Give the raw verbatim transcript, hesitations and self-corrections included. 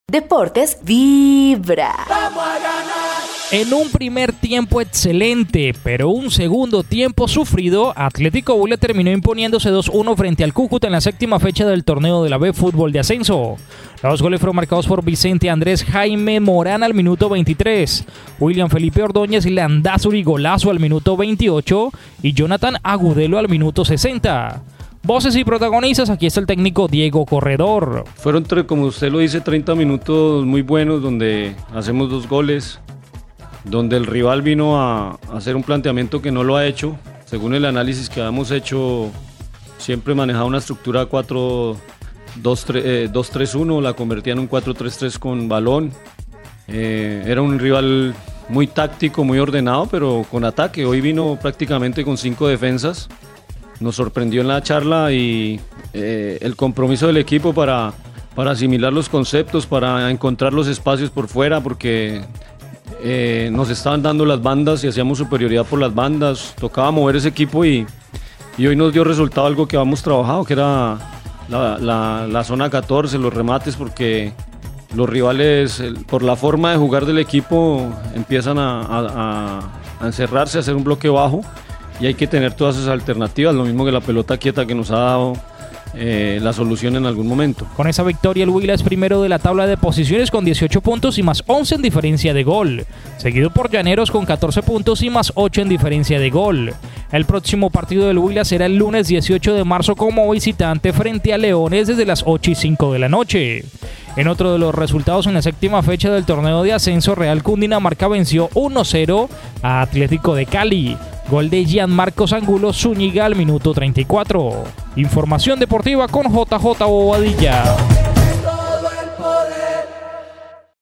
Deportes Vibra. ¡Vamos a ganar! En un primer tiempo excelente, pero un segundo tiempo sufrido, Atlético Huila terminó imponiéndose dos uno frente al Cúcuta en la séptima fecha del torneo de la B Fútbol de Ascenso. Los goles fueron marcados por Vicente Andrés Jaime Morán al minuto veintitrés, William Felipe Ordóñez Landázuri golazo al minuto veintiocho y Jonathan Agudelo al minuto sesenta. Voces y protagonistas, aquí está el técnico Diego Corredor. Fueron, como usted lo dice, treinta minutos muy buenos donde hacemos dos goles, donde el rival vino a hacer un planteamiento que no lo ha hecho. Según el análisis que habíamos hecho, siempre manejaba una estructura cuatro dos tres uno, la convertía en un cuatro tres tres con balón. Eh, era un rival muy táctico, muy ordenado, pero con ataque. Hoy vino prácticamente con cinco defensas. Nos sorprendió en la charla y eh, el compromiso del equipo para, para asimilar los conceptos, para encontrar los espacios por fuera, porque eh, nos estaban dando las bandas y hacíamos superioridad por las bandas. Tocaba mover ese equipo y, y hoy nos dio resultado algo que habíamos trabajado, que era la, la, la zona catorce, los remates, porque los rivales, el, por la forma de jugar del equipo, empiezan a, a, a encerrarse, a hacer un bloque bajo. Y hay que tener todas esas alternativas, lo mismo que la pelota quieta que nos ha dado eh, la solución en algún momento. Con esa victoria el Huila es primero de la tabla de posiciones con dieciocho puntos y más once en diferencia de gol, seguido por Llaneros con catorce puntos y más ocho en diferencia de gol. El próximo partido del Huila será el lunes dieciocho de marzo como visitante frente a Leones desde las ocho y cinco de la noche. En otro de los resultados en la séptima fecha del torneo de ascenso, Real Cundinamarca venció uno cero a Atlético de Cali. Gol de Gianmarco Angulo Zúñiga al minuto treinta y cuatro. Información deportiva con J J Bobadilla.